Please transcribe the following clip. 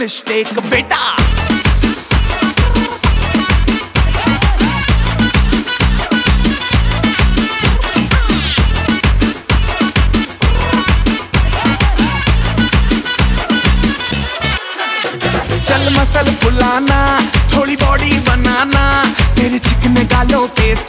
Mistake बेटा। चल muscle फुलाना, थोड़ी बॉडी बनाना, तेरे चिकने गालों पे